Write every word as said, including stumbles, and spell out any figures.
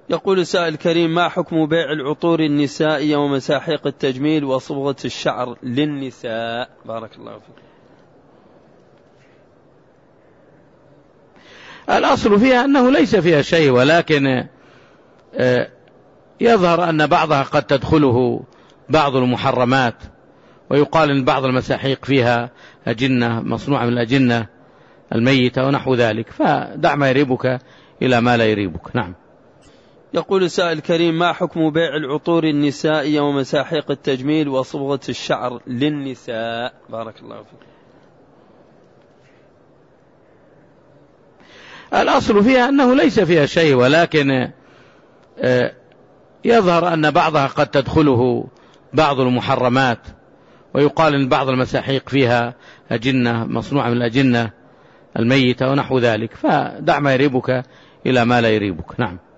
يقول السائل الكريم: ما حكم بيع العطور النسائية ومساحيق التجميل وصبغة الشعر للنساء؟ بارك الله فيك. الأصل فيها أنه ليس فيها شيء، ولكن يظهر أن بعضها قد تدخله بعض المحرمات، ويقال أن بعض المساحيق فيها أجنة مصنوعة من الأجنة الميتة ونحو ذلك، فدع ما يريبك إلى ما لا يريبك. نعم. يقول السائل الكريم: ما حكم بيع العطور النسائية ومساحيق التجميل وصبغة الشعر للنساء؟ بارك الله فيك. الأصل فيها أنه ليس فيها شيء، ولكن يظهر أن بعضها قد تدخله بعض المحرمات، ويقال أن بعض المساحيق فيها أجنة مصنوعة من الأجنة الميتة ونحو ذلك، فدع ما يريبك إلى ما لا يريبك. نعم.